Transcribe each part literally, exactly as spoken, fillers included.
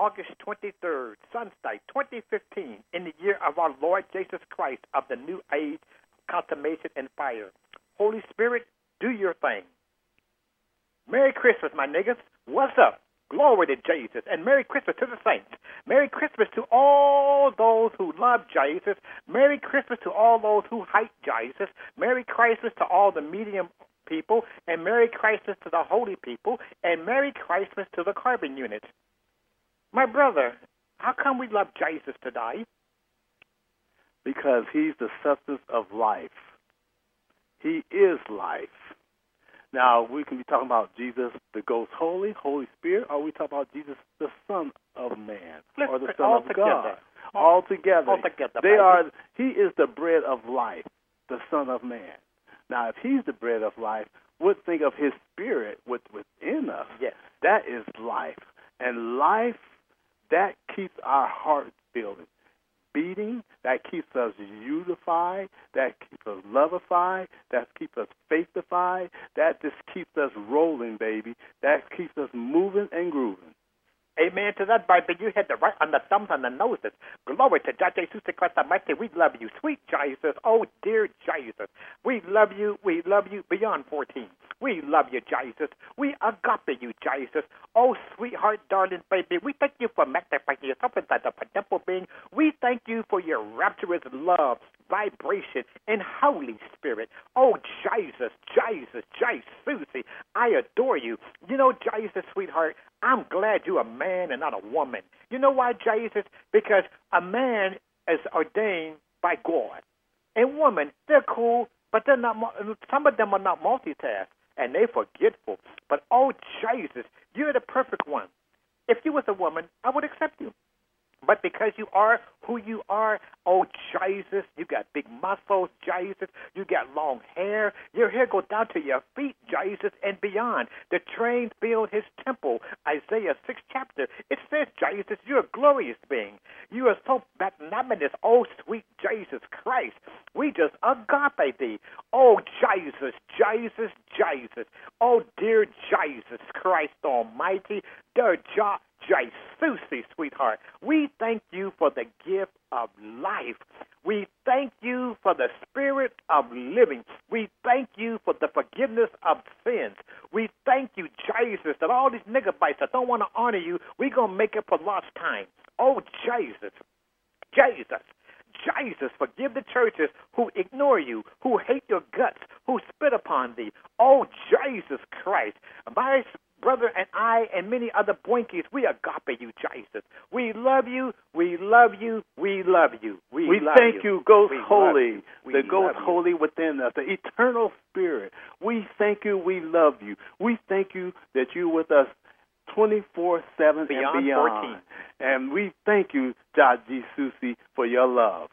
August twenty-third, Sunday, twenty fifteen, in the year of our Lord Jesus Christ, of the new age, consummation and fire. Holy Spirit, do your thing. Merry Christmas, my niggas. What's up? Glory to Jesus. And Merry Christmas to the saints. Merry Christmas to all those who love Jesus. Merry Christmas to all those who hate Jesus. Merry Christmas to all the medium people. And Merry Christmas to the holy people. And Merry Christmas to the carbon units. My brother, how come we love Jesus today? Because he's the substance of life. He is life. Now, we can be talking about Jesus, the Ghost Holy, Holy Spirit, or we talk about Jesus, the Son of Man, Let's or the put Son all of together. God. All together. All together. They baby. are. He is the bread of life, the Son of Man. Now, if he's the bread of life, we'll think of his Spirit within us. Yes. That is life. And life, that keeps our hearts beating. Beating, that keeps us unified, that keeps us lovified, that keeps us faithified, that just keeps us rolling, baby. That keeps us moving and grooving. Amen to that, baby. You hit the right on the thumbs and the noses. Glory to God, Jesus Christ Almighty. We love you, sweet Jesus. Oh, dear Jesus. We love you. We love you beyond fourteen. We love you, Jesus. We agape you, Jesus. Oh, sweetheart, darling baby. We thank you for magnifying yourself inside the temple being. We thank you for your rapturous love, vibration, and Holy Spirit. Oh, Jesus, Jesus, Jesus. I adore you. You know, Jesus, sweetheart, I'm glad you're a man and not a woman. You know why, Jesus? Because a man is ordained by God. And women, they're cool, but they're not. Some of them are not multitask, and they're forgetful. But, oh, Jesus, you're the perfect one. If you was a woman, I would accept you. But because you are who you are, oh, Jesus, you got big muscles, Jesus. You got long hair. Your hair goes down to your feet, Jesus, and beyond. The train filled his temple, Isaiah sixth chapter. It says, Jesus, you're a glorious being. You are so magnanimous, oh, sweet Jesus Christ. We just agape thee. Oh, Jesus, Jesus, Jesus. Oh, dear Jesus Christ Almighty, dear Jesus. Jesus, sweetheart, we thank you for the gift of life. We thank you for the spirit of living. We thank you for the forgiveness of sins. We thank you, Jesus, that all these nigger bites that don't want to honor you, we're going to make it for lost time. Oh, Jesus, Jesus. Jesus, forgive the churches who ignore you, who hate your guts, who spit upon thee. Oh, Jesus Christ. My brother and I and many other boinkies, we agape you, Jesus. We love you, we love you, we love you. We, we love thank you, you Ghost we Holy, you. the Ghost Holy within us, the eternal Spirit. We thank you, we love you. We thank you that you're with us twenty-four seven and beyond. fourteen. And we thank you, Jaji Susi, for your love.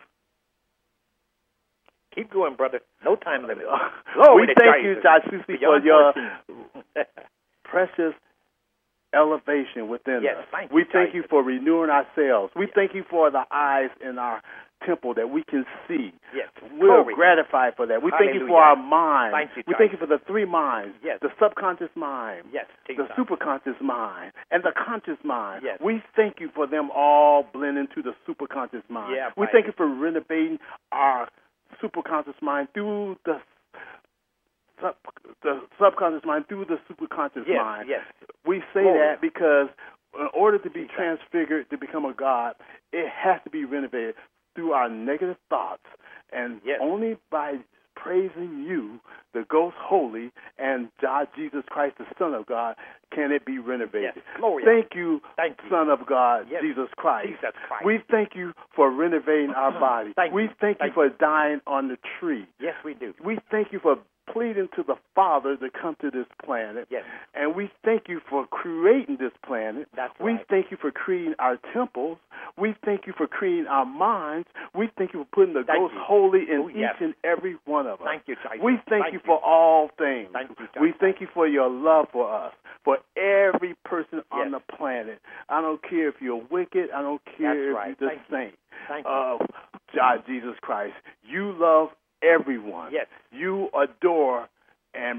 Keep going, brother. No time limit. We thank you, Jaji Susi, for your precious elevation within yes, us. Thank we you, thank Jesus. you for renewing ourselves. We yes. thank you for the eyes in our temple that we can see. Yes. We're Glory. gratified for that. We Hallelujah. thank you for our mind. Thank you, we thank you for the three minds. Yes. The subconscious mind. Yes. The superconscious mind. And the conscious mind. Yes. We thank you for them all blending to the superconscious mind. Yeah, we thank you for renovating our superconscious mind through the Sub, the subconscious mind through the superconscious yes, mind. Yes. We say Glory. that because in order to be transfigured, to become a God, it has to be renovated through our negative thoughts. And yes. only by praising you, the Ghost Holy, and God, Jesus Christ, the Son of God, can it be renovated. Yes. Glory. Thank you, thank you, Son of God, yes. Jesus Christ. Jesus Christ. We thank you for renovating our body. Thank we you. thank, thank you for dying on the tree. Yes, we do. We thank you for pleading to the Father to come to this planet. Yes. And we thank you for creating this planet. That's we right. thank you for creating our temples. We thank you for creating our minds. We thank you for putting the thank Ghost you. Holy in oh, each yes. and every one of us. Thank you, Jesus. We thank, thank you for all things. Thank you, Jesus. We thank you for your love for us, for every person yes. on the planet. I don't care if you're wicked. I don't care That's if right. you're the thank saint. You. Thank you. Of God, Jesus Christ. You love everyone. Yes. You adore and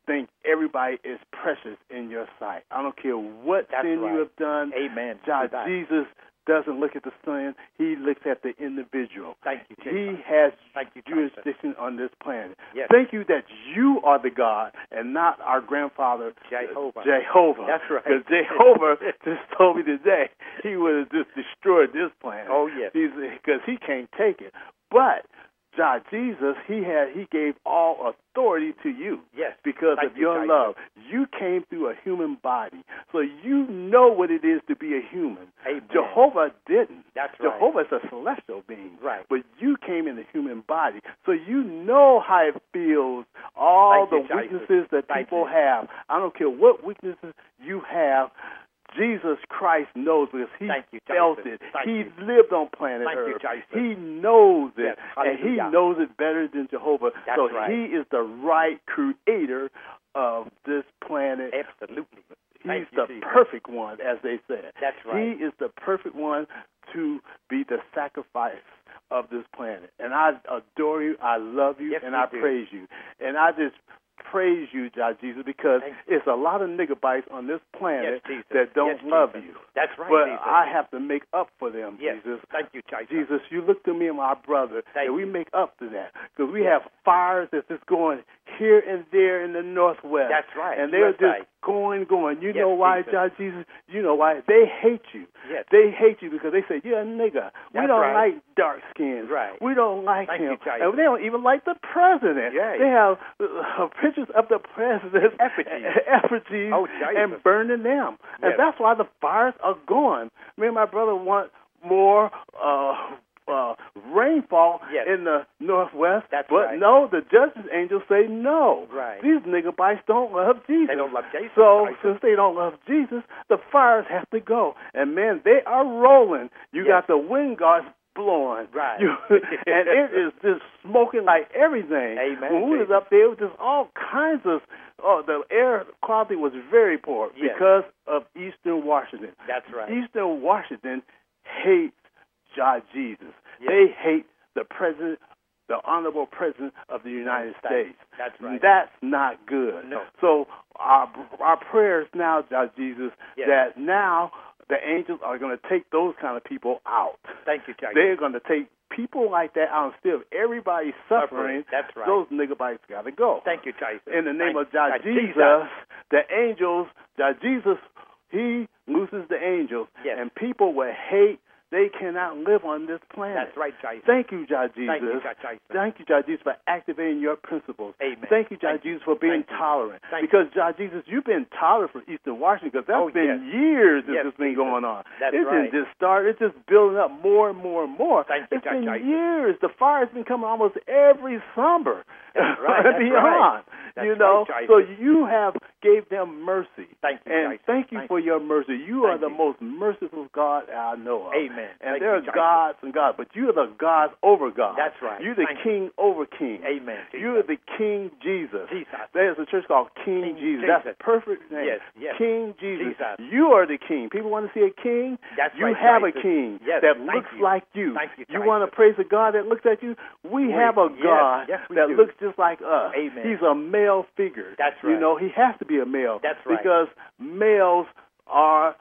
think everybody is precious in your sight. I don't care what That's sin right. you have done. Amen. God, Jesus doesn't look at the sin. He looks at the individual. Thank you, Jesus. He has Thank you, jurisdiction on this planet. Yes. Thank you that you are the God and not our grandfather, Jehovah. Jehovah. That's right. Because Jehovah just told me today he would have just destroyed this planet. Oh, yes. Because he can't take it. But God, Jesus, he had he gave all authority to you. Yes. Because Thank of you, your Jesus. love. You came through a human body. So you know what it is to be a human. Amen. Jehovah didn't. That's right. Jehovah is a celestial being. Right. But you came in the human body. So you know how it feels, all Thank the you, weaknesses Jesus. that Thank people you. have. I don't care what weaknesses you have. Jesus Christ knows because he Thank you, felt Jesus. it. Thank he you. lived on planet Thank you, Earth. Jesus. He knows it, Yes, and he hallelujah. knows it better than Jehovah. That's so right. he is the right creator of this planet. Absolutely. He's Thank you, the Jesus. perfect one, as they said. That's right. He is the perfect one to be the sacrifice of this planet. And I adore you, I love you, Yes, and we I do. praise you. And I just praise you, God Jesus, because Thank it's a lot of niggerbites on this planet Yes, Jesus. that don't Yes, love Jesus. you. That's right, But Jesus. I have to make up for them, Yes. Jesus. Thank you, Jesus. Jesus, you look to me and my brother, Thank and we you. make up to that. Because we Yes. have fires that's just going here and there in the Northwest. That's right. And they're U S A. just going, going. You Yes, know why, Jesus. God Jesus? You know why? They hate you. Yes. They hate you because they say, you're a nigger. We That's don't right. like dark skins. Right. We don't like Thank him. you, Jesus. And they don't even like the president. Yeah. They have uh, pictures of the president, Effigies. effigies Oh, Jesus. and burning them. And Yes. that's why the fires are going. Me and my brother want more uh, uh, rainfall Yes. in the Northwest. That's but right. no, the justice angels say no. Right. These niggerbites don't love Jesus. They don't love Jesus. So Jesus. since they don't love Jesus, the fires have to go. And man, they are rolling. You Yes. got the wind guards blowing. Right. You, and it is just smoking like everything. Amen, When we was Jesus. up there, it was just all kinds of, oh, the air quality was very poor Yes. because of Eastern Washington. That's right. Eastern Washington hates God Jesus. Yes. They hate the president, the honorable president of the United States. That's right. That's not good. No. So our our prayers now, God Jesus, Yes. that now the angels are going to take those kind of people out. Thank you, Jesus. They're going to take people like that out instead of everybody suffering. That's right. Those niggerbites got to go. Thank you, Jesus. In the name Thank of God God, Jesus, the angels, God Jesus, he looses the angels, Yes. and people will hate. They cannot live on this planet. That's right, Jesus. Thank you, God Jesus. Thank you, God Jesus. Thank you, God Jesus, for activating your principles. Amen. Thank you, God Thank you. Jesus, for being Thank you. tolerant. Thank because, God Jesus, you've been tolerant for Eastern Washington because that's Oh, been yes. years that Yes, this has been Jesus. going on. That's it right. didn't just start. It's just building up more and more and more. Thank you, It's God been Jesus. years. The fire's been coming almost every summer. That's right, and that's beyond. right. That's you know, right, so Jesus. you have gave them mercy. Thank you, and Jesus. thank you Thank for your mercy. You are Thank the you. most merciful God I know of. Amen. And Thank there you, are Jesus. gods and gods, but you are the God over God. That's right. You're the Thank King over King. Amen. You are the King Jesus. Jesus. There's a church called King, King Jesus. Jesus. That's a perfect name. Yes, yes. King Jesus. Jesus. You are the King. People want to see a king. That's you right, have Jesus. a king Yes, that thank looks you. like you. Thank you, You Jesus. want to praise a God that looks at you? We, We- have a yes, God yes, we that do. looks just like us. Amen. He's a male figure. That's You right. know, he has to be a male. That's right. Because males are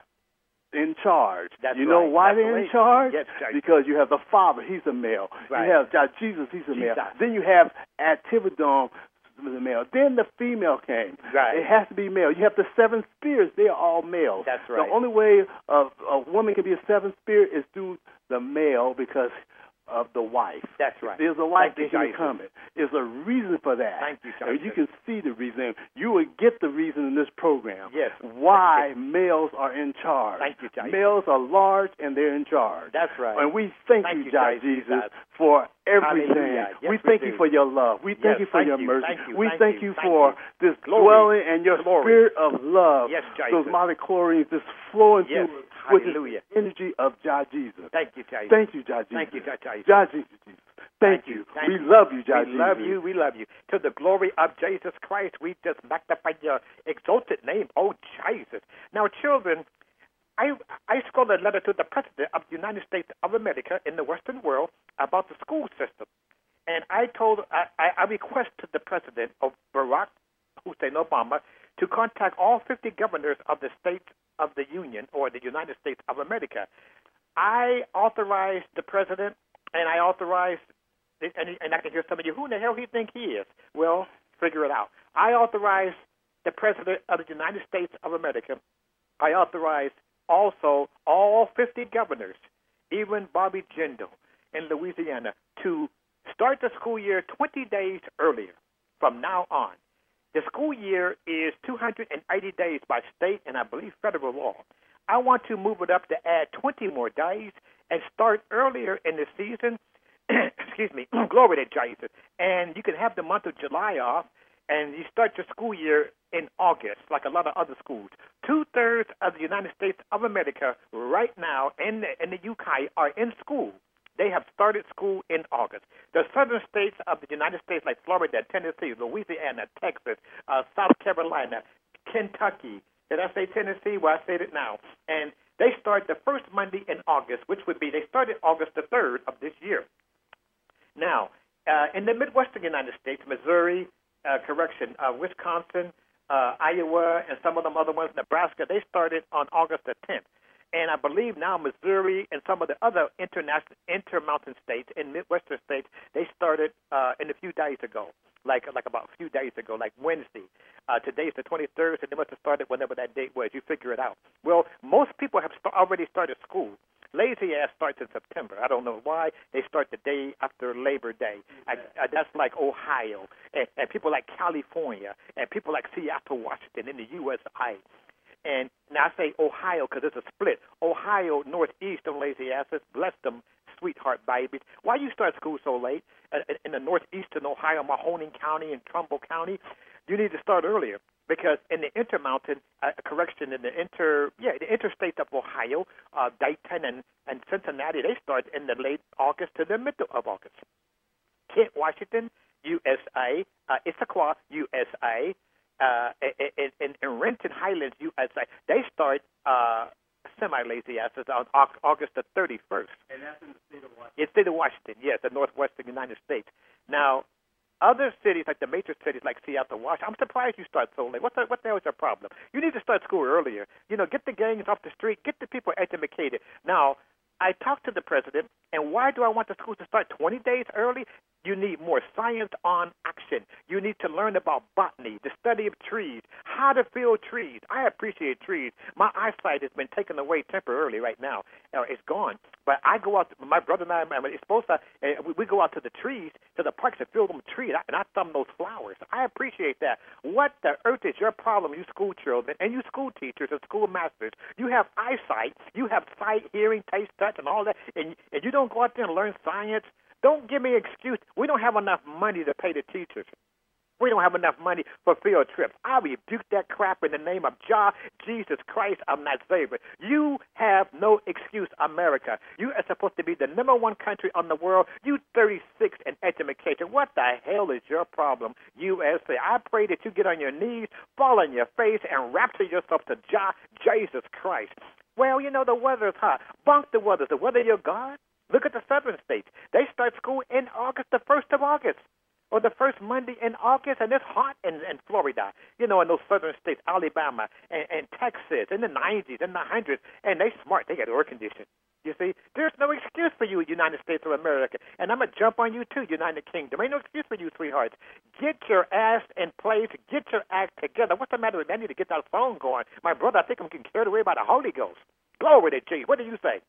in charge. That's you know right. why That's they're in right. charge? Yes, Jesus. Because you have the Father, he's a male. Right. You have God, Jesus, he's a male. Jesus. Then you have Actividome, the male. Then the female came. Right. It has to be male. You have the seven spirits. They are all males. That's right. The only way a, a woman can be a seventh spirit is through the male because of the wife. That's right. There's a wife Thank that you, can Jesus. come in. There's a reason for that. Thank you, And Jesus. you can see the reason. You will get the reason in this program. Yes. Why males are in charge. Thank you, Jesus. Males are large and they're in charge. That's right. And we thank, Thank you, you, God Jesus. Jesus, for everything. Hallelujah. Yes, we we thank do. you for your love. We thank Yes, you for thank your you, mercy. thank you, we thank thank you, you thank for you. this Glory. dwelling and your Glory. spirit of love. Yes, Jesus. Those molecules just flowing Yes. through us with Hallelujah. the energy of God Jesus. Thank you, Jesus. Thank you, God Jesus. Thank you, God Jesus. God Jesus. Thank, Thank you. you. Thank we you. love you, God We Jesus. love you. We love you. To the glory of Jesus Christ, we just magnify your exalted name, oh Jesus. Now, children, I I scrolled a letter to the President of the United States of America in the Western world about the school system. And I told, I, I, I requested the President of Barack Hussein President Obama to contact all fifty governors of the states of the Union or the United States of America. I authorized the president, and I authorized, and, he, and I can hear some of you, who in the hell do you think he is? Well, figure it out. I authorized the president of the United States of America. I authorized also all fifty governors, even Bobby Jindal in Louisiana, to start the school year twenty days earlier from now on. The school year is two hundred eighty days by state and I believe federal law. I want to move it up to add twenty more days and start earlier in the season. Excuse me. Glory to Jesus. And you can have the month of July off, and you start your school year in August, like a lot of other schools. Two-thirds of the United States of America right now in the, in the U K are in school. They have started school in August. The southern states of the United States, like Florida, Tennessee, Louisiana, Texas, uh, South Carolina, Kentucky. Did I say Tennessee? Well, I said it now. And they start the first Monday in August, which would be, they started August the third of this year. Now, uh, in the Midwestern United States, Missouri, uh, correction, uh, Wisconsin, uh, Iowa, and some of them other ones, Nebraska, they started on August the tenth. And I believe now Missouri and some of the other international intermountain states and Midwestern states, they started uh, in a few days ago, like like about a few days ago, like Wednesday. Uh, today's the twenty-third, so they must have started whenever that date was. You figure it out. Well, most people have st- already started school. Lazy ass starts in September. I don't know why. They start the day after Labor Day. I, I, that's like Ohio, and, and people like California, and people like Seattle, Washington, in the U S A. And now I say Ohio because it's a split. Ohio, Northeast, them lazy asses, bless them, sweetheart babies. Why you start school so late? Uh, in the Northeastern Ohio, Mahoning County and Trumbull County, you need to start earlier because in the Intermountain, uh, correction, in the inter, yeah, the interstates of Ohio, uh, Dayton and, and Cincinnati, they start in the late August to the middle of August. Kent, Washington, U S A, uh, Issaquah, U S A, Uh, in, in, in Renton Highlands, U S A, they start uh, semi-lazy asses on August the thirty-first. And that's in the state of Washington. It's state of Washington, yes, the northwestern United States. Now, other cities, like the major cities like Seattle, Washington, I'm surprised you start so late. What the, what the hell is your problem? You need to start school earlier. You know, get the gangs off the street, get the people educated. Now, I talked to the president, and why do I want the schools to start twenty days early? You need more science on action. You need to learn about botany, the study of trees, how to field trees. I appreciate trees. My eyesight has been taken away temporarily right now. Uh, it's gone. But I go out, my brother and I, I mean, it's supposed to, uh, we, we go out to the trees, to the parks and field them with trees, and I thumb those flowers. I appreciate that. What the earth is your problem, you school children, and you school teachers and school masters? You have eyesight, you have sight, hearing, taste, touch, and all that, and, and you don't go out there and learn science. Don't give me an excuse. We don't have enough money to pay the teachers. We don't have enough money for field trips. I rebuke that crap in the name of Jah, Jesus Christ of Nazareth. You have no excuse, America. You are supposed to be the number one country on the world. You thirty-six in education. What the hell is your problem, U S A? I pray that you get on your knees, fall on your face, and rapture yourself to Jah, Jesus Christ. Well, you know, the weather is hot. Bunk the weather. Is the weather your God? Look at the southern states. They start school in August, the first of August, or the first Monday in August, and it's hot in, in Florida, you know, in those southern states, Alabama and, and Texas, in the nineties, in the hundreds, and they smart. They got air conditioning. You see, there's no excuse for you, United States of America, and I'm going to jump on you, too, United Kingdom. Ain't no excuse for you, sweethearts. Get your ass in place. Get your act together. What's the matter with me? I need to get that phone going. My brother, I think I'm getting carried away by the Holy Ghost. Glory to Jesus. What do you say?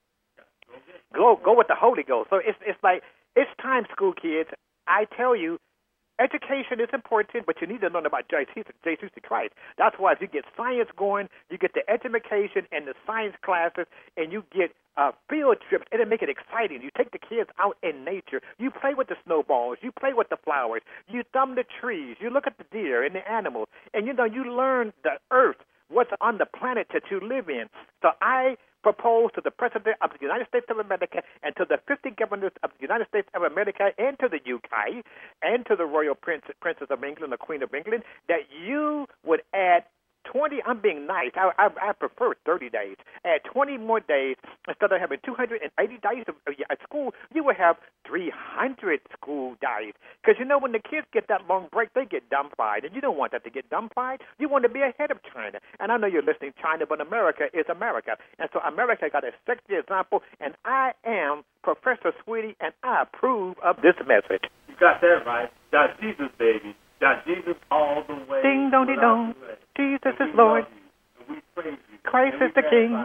Go go with the Holy Ghost. So it's it's like, it's time, school kids. I tell you, education is important, but you need to learn about Jesus Christ. That's why if you get science going, you get the education and the science classes, and you get uh, field trips, it'll make it exciting. You take the kids out in nature. You play with the snowballs. You play with the flowers. You thumb the trees. You look at the deer and the animals, and, you know, you learn the earth, what's on the planet that you live in. So I propose to the President of the United States of America and to the fifty governors of the United States of America and to the U K and to the Royal Prince, Princess of England, the Queen of England, that you would add twenty, I'm being nice. I, I, I prefer thirty days. Add twenty more days. Instead of having two hundred eighty days of, uh, at school, you will have three hundred school days. Because, you know, when the kids get that long break, they get dumbfied. And you don't want that to get dumbfied. You want to be ahead of China. And I know you're listening to China, but America is America. And so America got a sexy example, and I am Professor Sweetie, and I approve of this message. You got that right. Got Jesus, baby. Got Jesus all the way. Ding, dong, ding, dong. Jesus is Lord. We praise you. Christ is the King.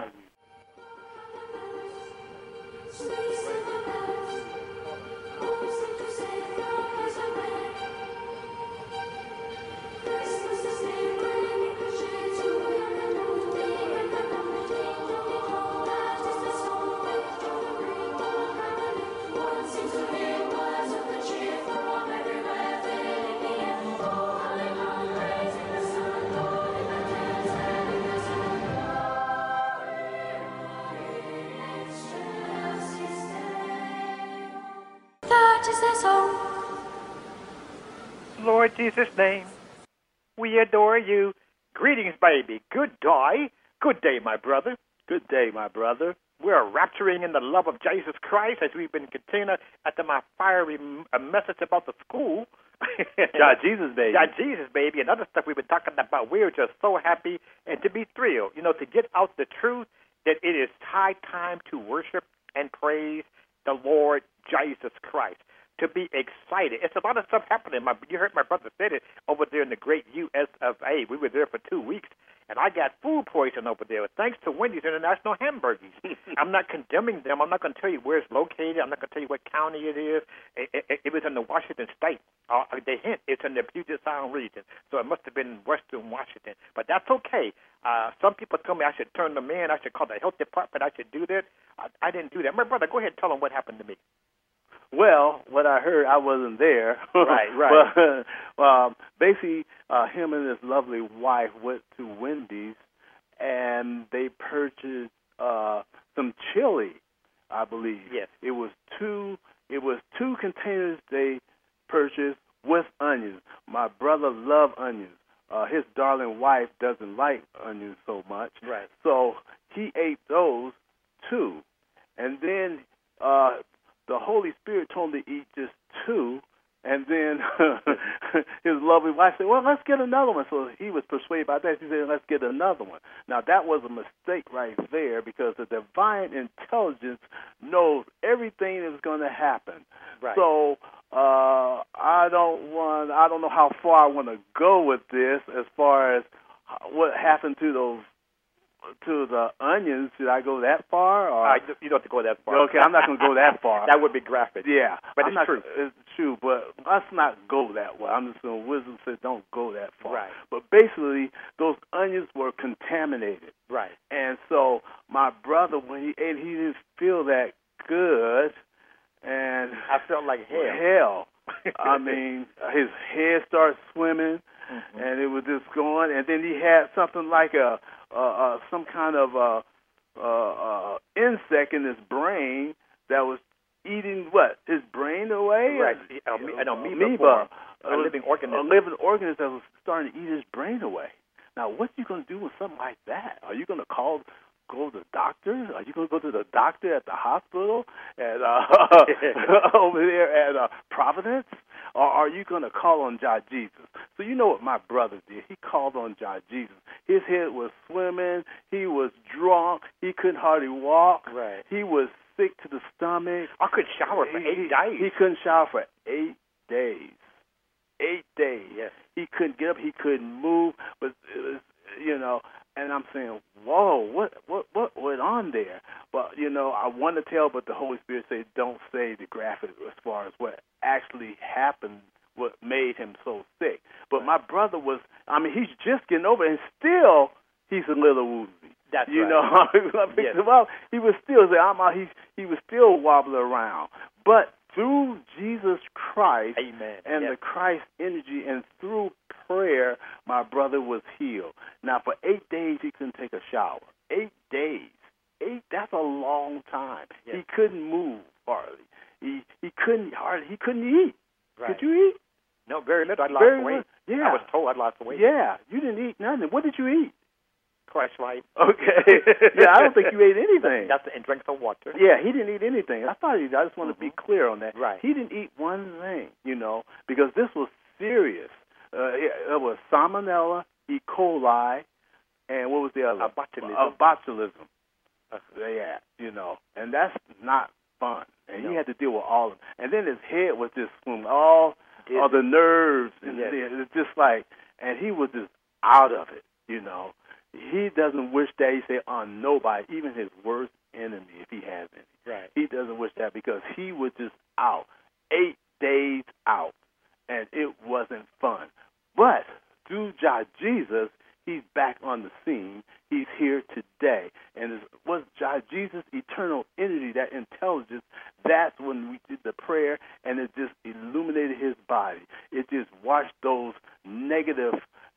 Lord Jesus' name, we adore you. Greetings, baby. Good day. Good day, my brother. Good day, my brother. We're rapturing in the love of Jesus Christ as we've been continuing after my fiery message about the school. God Jesus, baby. God Jesus, baby, and other stuff we've been talking about. We're just so happy and to be thrilled, you know, to get out the truth that it is high time to worship and praise the Lord Jesus Christ. To be excited. It's a lot of stuff happening. My, you heard my brother said it over there in the great U S of A. We were there for two weeks, and I got food poisoning over there thanks to Wendy's International Hamburgers. I'm not condemning them. I'm not going to tell you where it's located. I'm not going to tell you what county it is. It, it, it was in the Washington State. Uh, they hint it's in the Puget Sound region, so it must have been Western Washington. But that's okay. Uh, some people told me I should turn them in. I should call the health department. I should do that. I, I didn't do that. My brother, go ahead and tell them what happened to me. Well, what I heard, I wasn't there. Right, right. but um, basically, uh, him and his lovely wife went to Wendy's, and they purchased uh, some chili, I believe. Yes. It was two. It was two containers they purchased with onions. My brother loved onions. Uh, his darling wife doesn't like onions so much. Right. So he ate those two, and then. Uh, The Holy Spirit told him to eat just two, and then his lovely wife said, well, let's get another one. So he was persuaded by that. He said, let's get another one. Now, that was a mistake right there because the divine intelligence knows everything that's going to happen. Right. So uh, I don't want, I don't know how far I want to go with this as far as what happened to those to the onions. Should I go that far? Or? Uh, you don't have to go that far. Okay, I'm not going to go that far. That would be graphic. Yeah, but I'm it's not, true. It's true, but let's not go that way. I'm just going to wisdom says don't go that far. Right. But basically, those onions were contaminated. Right. And so my brother, when he ate, he didn't feel that good, and I felt like hell. Hell. I mean, his head started swimming, mm-hmm. and it was just going. And then he had something like a uh, uh, some kind of uh, uh, uh, insect in his brain that was eating what his brain away. Right, and, an amoeba, amoeba a living organism. A living organism that was starting to eat his brain away. Now, what are you going to do with something like that? Are you going to call? Go to the doctor? Are you going to go to the doctor at the hospital and uh, over there at uh, Providence? Or are you going to call on God Jesus? So you know what my brother did. He called on God Jesus. His head was swimming. He was drunk. He couldn't hardly walk. Right. He was sick to the stomach. I could shower for he, eight he, days. He couldn't shower for eight days. Eight days. Yes. He couldn't get up. He couldn't move. But, it was, you know, and I'm saying, whoa, what, what, what went on there? But, you know, I want to tell, but the Holy Spirit said, don't say the graphic as far as what actually happened, what made him so sick. But my brother was, I mean, he's just getting over it, and still he's a little woozy. That's you right. know, I picked yes. him up. He was still there. I'm out, he, he was still wobbling around. But through Jesus Christ Amen. and yes. the Christ energy and through prayer, my brother was healed. Now, for eight days, he couldn't take a shower. Eight days. Eight, that's a long time. Yes. He couldn't move hardly. He he couldn't hardly, he couldn't eat. Right. Could you eat? No, very little. I lost very weight. Little. Yeah. I was told I lost weight. Yeah, you didn't eat nothing. What did you eat? fresh, right? Okay. Yeah, I don't think you ate anything. That's and drink some water. Yeah, he didn't eat anything. I thought he. I just want to mm-hmm. be clear on that. Right. He didn't eat one thing, you know, because this was serious. Uh, it, it was salmonella, E. coli, and what was the other? A botulism. Uh, botulism. Uh, yeah, you know, and that's not fun. And no. he had to deal with all of it. And then his head was just swimming, all, all the nerves, and yes. it's just like, and he was just out of it, you know. He doesn't wish that, he said, on nobody, even his worst enemy, if he has any. Right. He doesn't wish that because he was just out, eight days out, and it wasn't fun. But through God Jesus, he's back on the scene. He's here today. And it was God Jesus' eternal energy, that intelligence, that's when we did the prayer, and it just illuminated his body. It just washed those negative,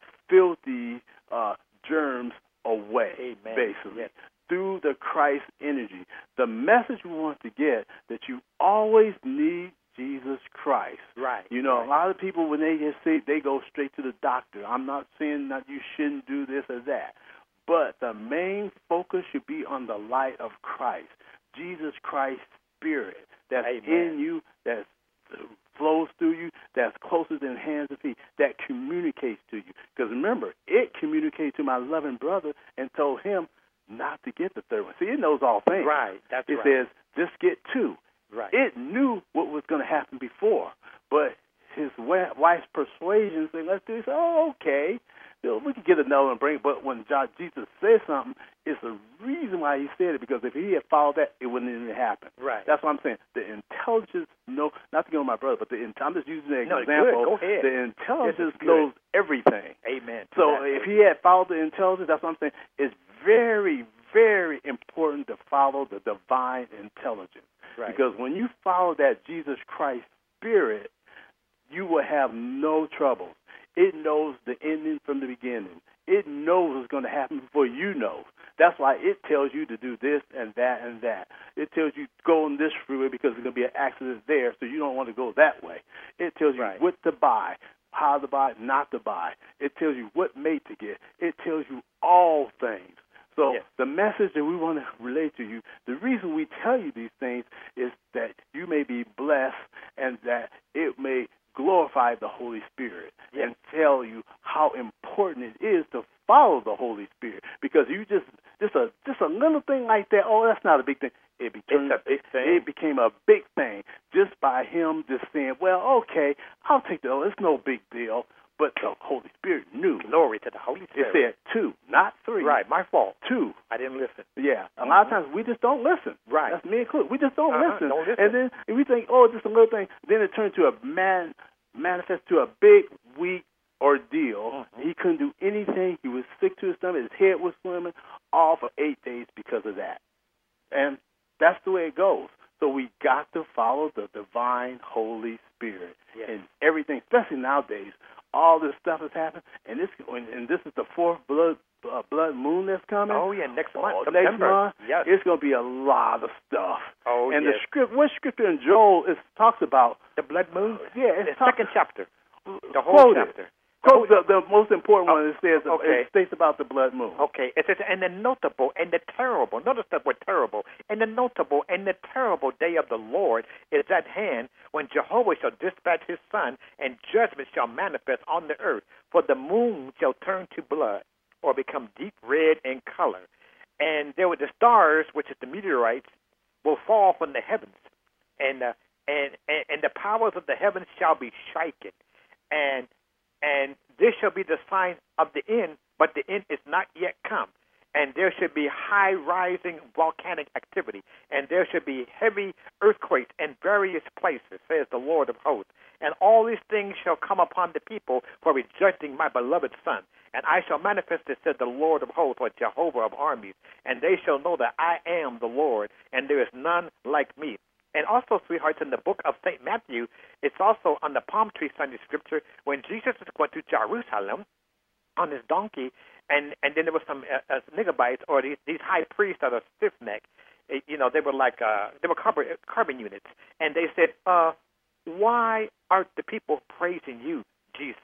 filthy uh, germs away, Amen. basically. Yes. Through the Christ energy. The message we want to get that you always need Jesus Christ. Right. You know, right. a lot of people, when they get sick, they go straight to the doctor. I'm not saying that you shouldn't do this or that. But the main focus should be on the light of Christ. Jesus Christ's Spirit that's Amen. in you, that flows through you, that's closer than hands and feet, that communicates to you. Because remember, it communicated to my loving brother and told him not to get the third one. See, it knows all things. Right. That's it right. says, just get two. Right. It knew what was going to happen before, but his wife's persuasion said, let's do this. Oh, okay. We could get another one and bring it. But when God, Jesus said something, it's the reason why he said it, because if he had followed that, it wouldn't even happen. Right. That's what I'm saying. The intelligence, no, not to go on my brother, but the, I'm just using an no, example. Go ahead. The intelligence knows everything. Amen. So if he had followed the intelligence, that's what I'm saying. It's very, very important to follow the divine intelligence. Right. Because when you follow that Jesus Christ Spirit, you will have no troubles. It knows the ending from the beginning. It knows what's going to happen before you know. That's why it tells you to do this and that and that. It tells you go on this freeway because there's going to be an accident there, so you don't want to go that way. It tells you right. what to buy, how to buy, not to buy. It tells you what mate to get. It tells you all things. So yes. the message that we want to relate to you, the reason we tell you these things is that you may be blessed and that it may glorify the Holy Spirit yes. and tell you how important it is to follow the Holy Spirit. Because you just just a just a little thing like that, oh, that's not a big thing. It became it's a big thing. It became a big thing just by him just saying, well, okay, I'll take the. It's no big deal. But the Holy Spirit knew. Glory to the Holy Spirit. It said two, not three. Right, my fault. Two. I didn't listen. Yeah. A mm-hmm. lot of times we just don't listen. Right. That's me included. We just don't, uh-huh. listen. don't listen. And then if we think, oh, just a little thing, then it turned to a man, manifest to a big, weak ordeal. Mm-hmm. He couldn't do anything. He was sick to his stomach. His head was swimming, all for eight days because of that. And that's the way it goes. So we got to follow the divine Holy Spirit yes. in everything, especially nowadays. All this stuff has happened, and this and this is the fourth blood uh, blood moon that's coming. Oh yeah, next month, oh, September. Next month, yes. it's going to be a lot of stuff. Oh and yes. the script, what scripture in Joel is talks about the blood moon. Yeah, it's the talk, second chapter, the whole quote chapter. It. Quote the, the most important oh, one. It says okay. it states about the blood moon. Okay, it says, and the notable and the terrible. Notice that word terrible. And the notable and the terrible day of the Lord is at hand, when Jehovah shall dispatch his son, and judgment shall manifest on the earth. For the moon shall turn to blood, or become deep red in color, and there were the stars, which is the meteorites, will fall from the heavens, and uh, and, and and the powers of the heavens shall be shaken, and and this shall be the sign of the end, but the end is not yet come. And there should be high rising volcanic activity, and there should be heavy earthquakes in various places, says the Lord of hosts. And all these things shall come upon the people for rejecting my beloved Son. And I shall manifest it, said the Lord of hosts, or Jehovah of armies. And they shall know that I am the Lord, and there is none like me. And also, sweethearts, in the book of Saint Matthew, it's also on the palm tree Sunday scripture, when Jesus is going to Jerusalem on his donkey, and, and then there were some uh, uh, Nicobites, or these, these high priests that are stiff-necked. You know, they were like, uh, they were carbon, carbon units. And they said, uh, why aren't the people praising you, Jesus,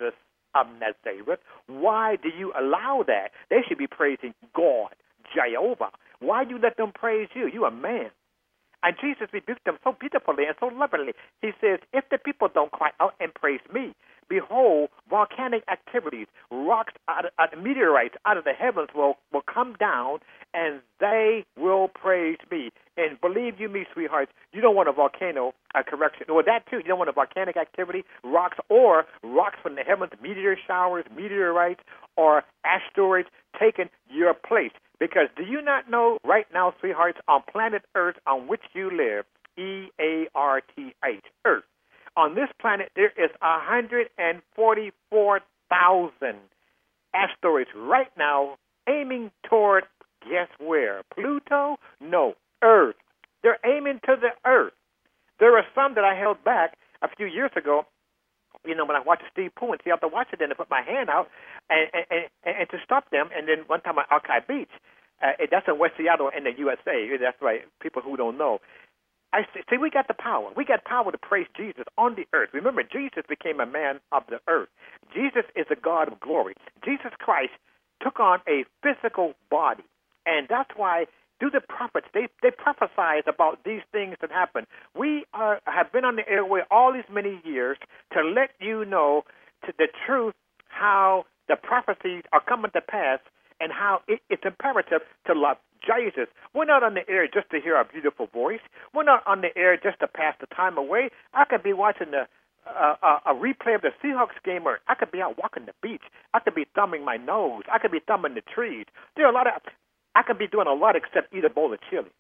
of Nazareth. Why do you allow that? They should be praising God, Jehovah. Why do you let them praise you? You a man. And Jesus rebuked them so beautifully and so lovingly. He says, if the people don't cry out and praise me, behold, volcanic activities, rocks, out of, out of meteorites out of the heavens will, will come down, and they will praise me. And believe you me, sweethearts, you don't want a volcano, a correction, or that too. You don't want a volcanic activity, rocks, or rocks from the heavens, meteor showers, meteorites, or asteroids taking your place. Because do you not know right now, sweethearts, on planet Earth on which you live, E A R T H, Earth, on this planet there is one hundred forty-four thousand asteroids right now aiming toward, guess where? Pluto? No, Earth. They're aiming to the Earth. There are some that I held back a few years ago. You know, when I watched Steve Poole and see how to watch it, then I put my hand out and, and, and, and to stop them. And then one time at Alki Beach, uh, that's in West Seattle in the U S A. That's right, people who don't know. I say, see, we got the power. We got power to praise Jesus on the earth. Remember, Jesus became a man of the earth. Jesus is a God of glory. Jesus Christ took on a physical body. And that's why through the prophets, they, they prophesied about these things that happen. We are, have been on the airway all these many years to let you know to the truth how the prophecies are coming to pass and how it, it's imperative to love Jesus. We're not on the air just to hear our beautiful voice. We're not on the air just to pass the time away. I could be watching the uh, a, a replay of the Seahawks game, or I could be out walking the beach. I could be thumbing my nose. I could be thumbing the trees. There are a lot of... I can be doing a lot except eat a bowl of chili.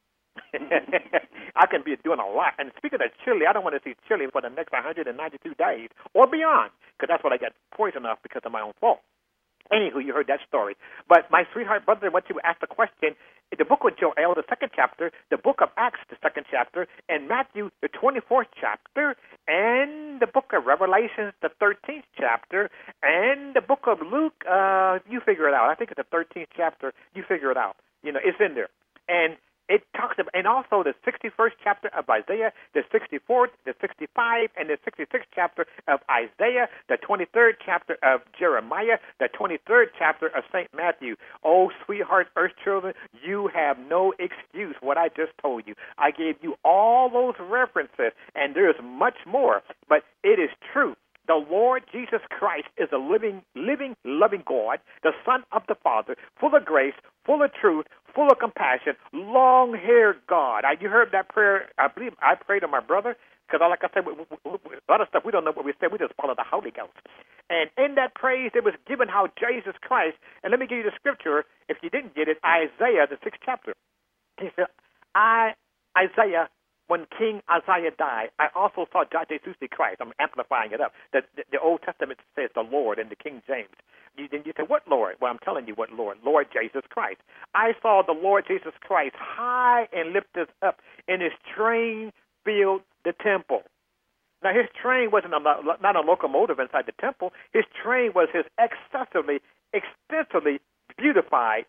I can be doing a lot. And speaking of chili, I don't want to see chili for the next one hundred ninety-two days or beyond, because that's what I got poisoned off because of my own fault. Anywho, you heard that story. But my sweetheart brother, I want you to ask the question. In the book of Joel, the second chapter, the book of Acts, the second chapter, and Matthew, the twenty-fourth chapter, and the book of Revelations, the thirteenth chapter, and the book of Luke, uh, you figure it out. I think it's the thirteenth chapter. You figure it out. You know, it's in there. And it talks about, and also the sixty-first chapter of Isaiah, the sixty-fourth, the sixty-fifth, and the sixty-sixth chapter of Isaiah, the twenty-third chapter of Jeremiah, the twenty-third chapter of Saint Matthew. Oh, sweetheart, earth children, you have no excuse what I just told you. I gave you all those references, and there's much more, but it is true. The Lord Jesus Christ is a living, living, loving God, the Son of the Father, full of grace, full of truth, full of compassion, long-haired God. I, you heard that prayer, I believe I prayed to my brother, because like I said, we, we, we, a lot of stuff we don't know what we said, we just follow the Holy Ghost. And in that praise, it was given how Jesus Christ, and let me give you the scripture, if you didn't get it, Isaiah, the sixth chapter. He said, I, Isaiah, when King Isaiah died, I also saw Jesus Christ. I'm amplifying it up. The, the, the Old Testament says the Lord in the King James. You, then you say, what Lord? Well, I'm telling you what Lord. Lord Jesus Christ. I saw the Lord Jesus Christ high and lifted up, and his train filled the temple. Now, his train wasn't a, not a locomotive inside the temple. His train was his excessively, extensively beautified,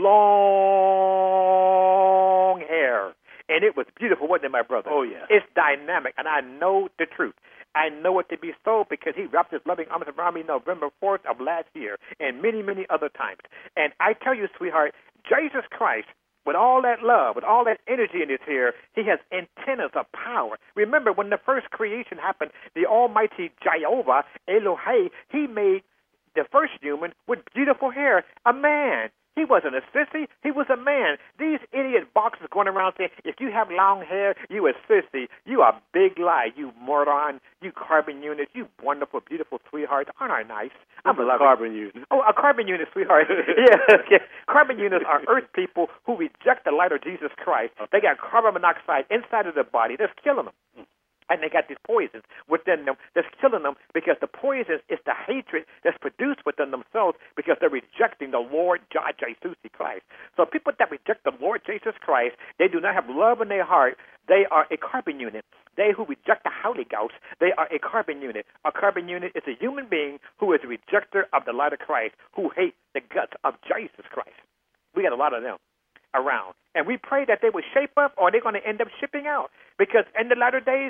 long hair. And it was beautiful, wasn't it, my brother? Oh, yeah. It's dynamic, and I know the truth. I know it to be so because he wrapped his loving arms around me November fourth of last year and many, many other times. And I tell you, sweetheart, Jesus Christ, with all that love, with all that energy in his hair, he has antennas of power. Remember, when the first creation happened, the almighty Jehovah, Elohim, he made the first human with beautiful hair, a man. He wasn't a sissy. He was a man. These idiot boxers going around saying, if you have long hair, you a sissy. You a big lie, you moron. You carbon unit. You wonderful, beautiful sweetheart. Aren't I nice? I'm a carbon unit. Oh, a carbon unit, sweetheart. yeah, yeah. Carbon units are earth people who reject the light of Jesus Christ. They got carbon monoxide inside of their body. That's killing them. And they got these poisons within them that's killing them because the poison is the hatred that's produced within themselves because they're rejecting the Lord Jesus Christ. So people that reject the Lord Jesus Christ, they do not have love in their heart. They are a carbon unit. They who reject the Holy Ghost, they are a carbon unit. A carbon unit is a human being who is a rejecter of the light of Christ, who hate the guts of Jesus Christ. We got a lot of them around. And we pray that they will shape up or they're going to end up shipping out. Because in the latter days,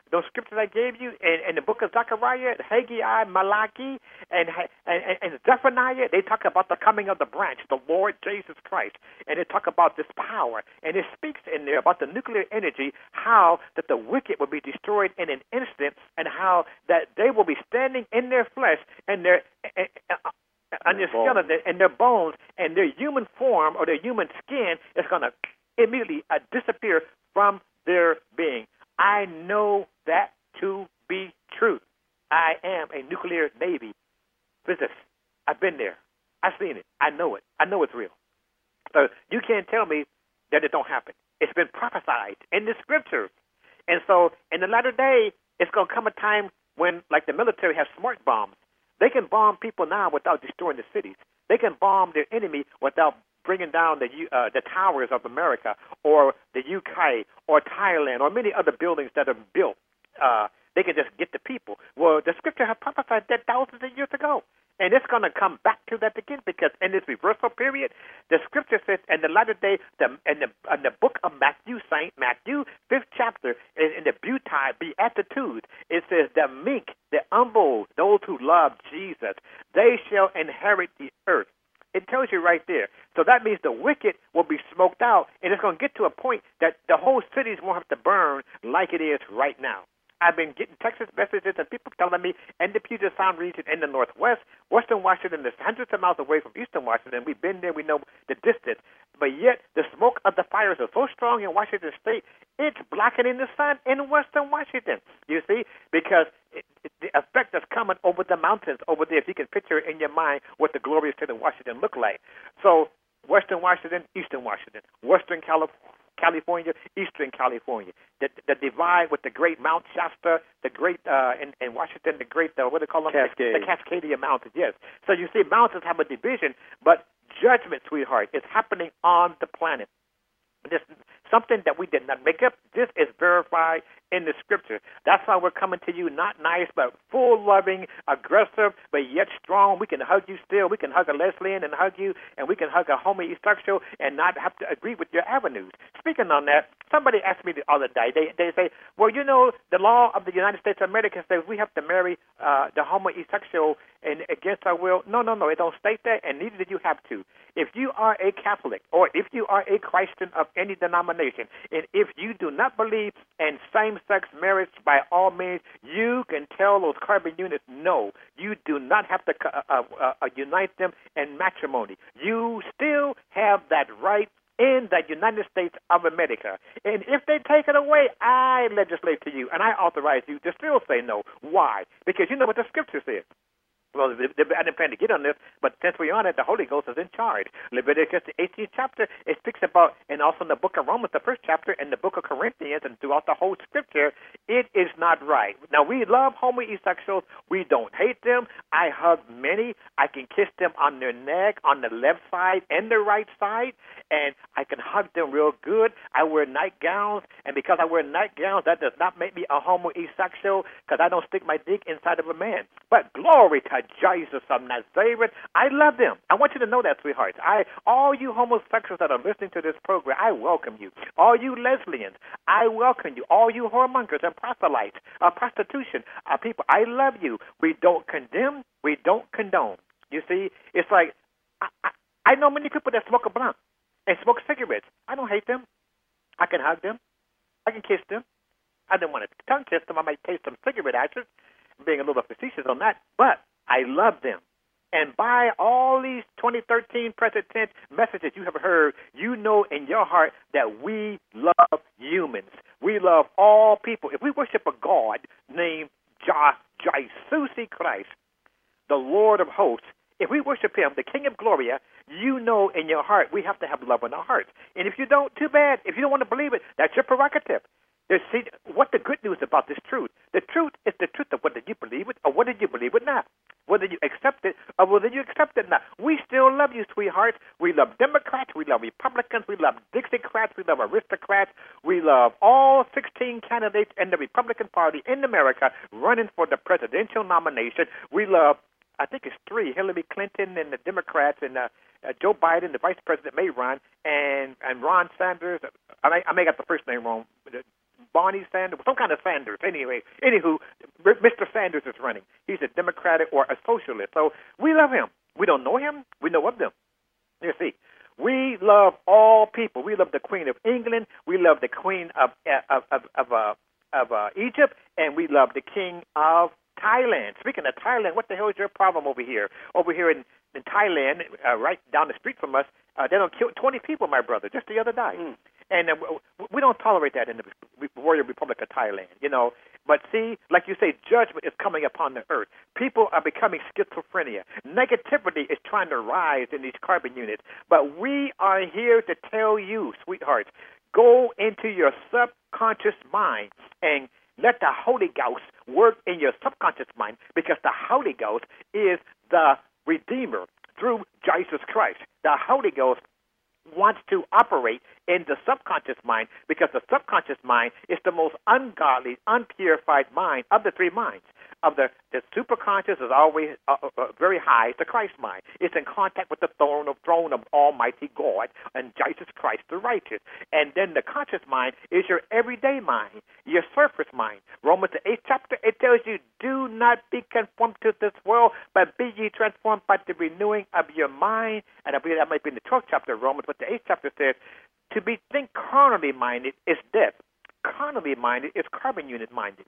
those scriptures I gave you in, in the book of Zechariah, Haggai, Malachi, and, and, and Zephaniah, they talk about the coming of the branch, the Lord Jesus Christ. And they talk about this power. And it speaks in there about the nuclear energy, how that the wicked will be destroyed in an instant, and how that they will be standing in their flesh and their uh, on their skeleton and their bones, and their human form or their human skin is going to immediately uh, disappear from their being. I know that to be true. I am a nuclear Navy physicist. I've been there. I've seen it. I know it. I know it's real. So you can't tell me that it don't happen. It's been prophesied in the scriptures. And so in the latter day, it's going to come a time when, like the military has smart bombs. They can bomb people now without destroying the cities. They can bomb their enemy without bringing down the uh, the towers of America or the U K or Thailand or many other buildings that are built. Uh, they can just get the people. Well, the scripture has prophesied that thousands of years ago. And it's going to come back to that again, because in this reversal period, the scripture says in the latter day, the, in, the, in the book of Matthew, Saint Matthew, fifth chapter, in, in the Beati- Beatitudes, it says, the meek, the humble, those who love Jesus, they shall inherit the earth. It tells you right there. So that means the wicked will be smoked out, and it's going to get to a point that the whole cities won't have to burn like it is right now. I've been getting text messages and people telling me in the Puget Sound region in the Northwest, Western Washington is hundreds of miles away from Eastern Washington. We've been there. We know the distance. But yet the smoke of the fires are so strong in Washington State, it's blackening the sun in Western Washington, you see, because it, it, the effect that's coming over the mountains over there, if you can picture in your mind what the glorious state of Washington look like. So Western Washington, Eastern Washington, Western California, California, Eastern California, the, the divide with the great Mount Shasta, the great, uh, in, in Washington, the great, uh, what do they call them? Cascade. The, the Cascadia Mountains, yes. So you see, mountains have a division, but judgment, sweetheart, is happening on the planet. This something that we did not make up. This is verified in the scripture. That's why we're coming to you, not nice, but full loving, aggressive, but yet strong. We can hug you still. We can hug a Lesbian and hug you, and we can hug a homosexual and not have to agree with your avenues. Speaking on that, somebody asked me the other day, they, they say, well, you know, the law of the United States of America says we have to marry uh, the homosexual and against our will. No, no, no, it don't state that, and neither do you have to. If you are a Catholic or if you are a Christian of any denomination, and if you do not believe in same-sex marriage by all means, you can tell those carbon units, no, you do not have to uh, uh, uh, unite them in matrimony. You still have that right in the United States of America. And if they take it away, I legislate to you, and I authorize you to still say no. Why? Because you know what the scripture says. Well, I didn't plan to get on this, but since we're on it, the Holy Ghost is in charge. Leviticus, the eighteenth chapter, it speaks about, and also in the book of Romans, the first chapter, and the book of Corinthians, and throughout the whole scripture, it is not right. Now, we love homosexuals. We don't hate them. I hug many. I can kiss them on their neck, on the left side and the right side, and I can hug them real good. I wear nightgowns, and because I wear nightgowns, that does not make me a homosexual, because I don't stick my dick inside of a man. But glory to Jesus of Nazareth, I love them. I want you to know that, sweethearts. I, all you homosexuals that are listening to this program, I welcome you. All you lesbians, I welcome you. All you whoremongers and proselytes, uh, prostitution, uh, people, I love you. We don't condemn. We don't condone. You see, it's like, I, I, I know many people that smoke a blunt and smoke cigarettes. I don't hate them. I can hug them. I can kiss them. I don't want to tongue kiss them. I might taste some cigarette ashes, being a little facetious on that, but I love them. And by all these twenty thirteen present tense messages you have heard, you know in your heart that we love humans. We love all people. If we worship a God named Jesus Christ, the Lord of hosts, if we worship him, the King of Gloria, you know in your heart we have to have love in our hearts. And if you don't, too bad. If you don't want to believe it, that's your prerogative. See, what the good news about this truth? The truth is the truth of whether you believe it or whether you believe it not. Whether you accept it or whether you accept it not. We still love you, sweethearts. We love Democrats. We love Republicans. We love Dixiecrats. We love aristocrats. We love all sixteen candidates in the Republican Party in America running for the presidential nomination. We love, I think it's three, Hillary Clinton and the Democrats and uh, uh, Joe Biden, the vice president may run, and, and Ron Sanders. I may, I may got the first name wrong. Barney Sanders, some kind of Sanders. Anyway, anywho, Mister Sanders is running. He's a Democratic or a socialist. So we love him. We don't know him. We know of them. You see, we love all people. We love the Queen of England. We love the Queen of of of of, uh, of uh, Egypt, and we love the King of Thailand. Speaking of Thailand, what the hell is your problem over here? Over here in, in Thailand, uh, right down the street from us, uh, they don't kill twenty people, my brother, just the other day. Mm. And uh, we don't tolerate that in the Warrior Republic of Thailand, you know. But see, like you say, judgment is coming upon the earth. People are becoming schizophrenia. Negativity is trying to rise in these carbon units. But we are here to tell you, sweethearts, go into your subconscious mind and let the Holy Ghost work in your subconscious mind, because the Holy Ghost is the Redeemer through Jesus Christ. The Holy Ghost wants to operate in the subconscious mind, because the subconscious mind is the most ungodly, unpurified mind of the three minds. Of the, the superconscious is always uh, uh, very high. It's the Christ mind. It's in contact with the throne of throne of Almighty God and Jesus Christ the righteous. And then the conscious mind is your everyday mind, your surface mind. Romans the eighth chapter, it tells you, do not be conformed to this world, but be ye transformed by the renewing of your mind. And I believe that might be in the twelfth chapter of Romans, but the eighth chapter says, to be think carnally minded is death. Carnally minded is carbon unit minded.